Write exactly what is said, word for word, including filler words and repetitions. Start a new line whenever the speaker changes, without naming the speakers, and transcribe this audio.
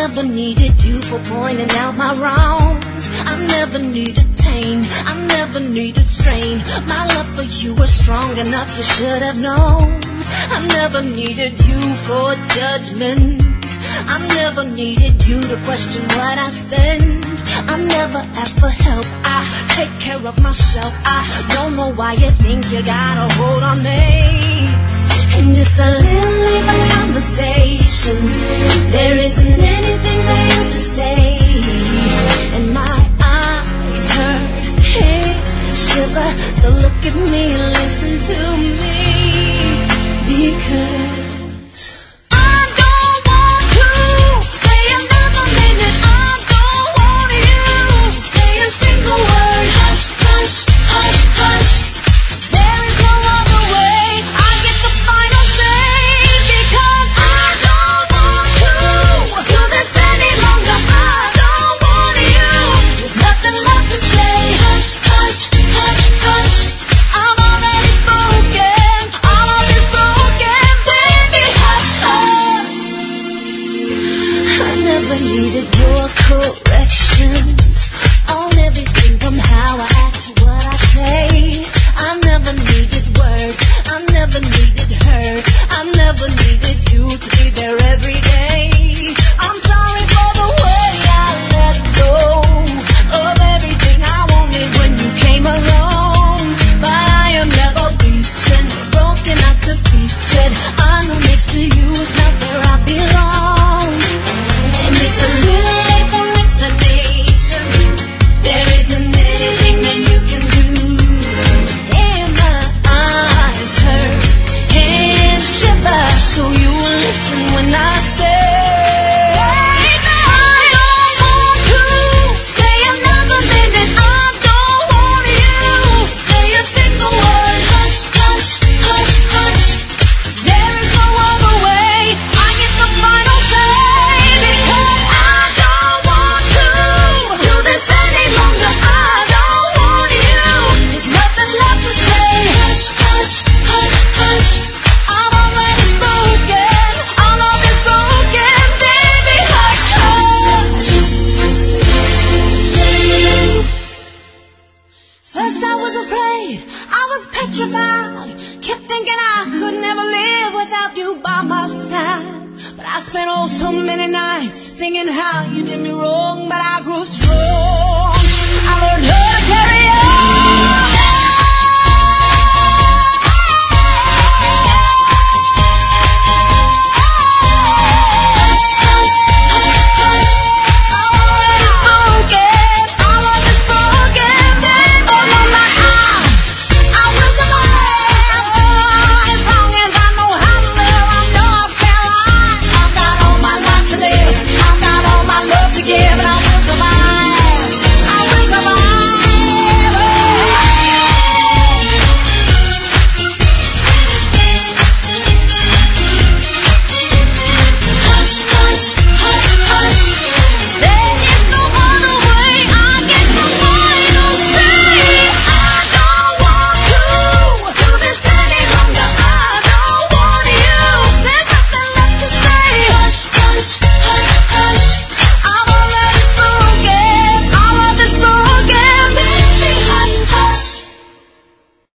never needed you for pointing out my wrongs. I never needed pain, I never needed strain. My love for you was strong enough, you should have known. I never needed you for judgment. I never needed you to question what I spend. I never asked for help, I take care of myself. I don't know why you think you got a hold on me. And it's a little late for conversations. There isn't anything for you to say. And my eyes hurt, head shiver. So look at me and listen to me. Because I don't want to stay another minute. I don't want you to say a single word. Hush, hush, hush, hush. There is no other way. I get the final say. Because I don't want to do this any longer. I don't want you. There's nothing left to say. Hush, hush, hush, hush. I'm already spoken. All of this broken, baby. Hush, hush. I never needed your corrections on everything from how I act to what I say. I never needed words, I never needed hurt. I never needed you to be there every day. I'm sorry for the way I let go of everything I wanted when you came along. But I am never beaten, broken, not defeated. I know next to you is not where I belong. And it's a little late for explanation. There isn't anything that you can do. And my eyes hurt and shiver. So you will listen when I say I don't want to stay another minute. I don't want you to say a single word. Hush, hush, hush, hush. There is no other way. I get the final say. Because I don't want to do this any longer. I don't want you. There's nothing left to say. Hush, hush, hush, hush. I'm already spoken. All of this broken, baby. Hush, hush. First I was afraid, I was petrified. Kept thinking I could never live without you by my side. But I spent oh so many nights thinking how you did me wrong. But I grew strong. I learned how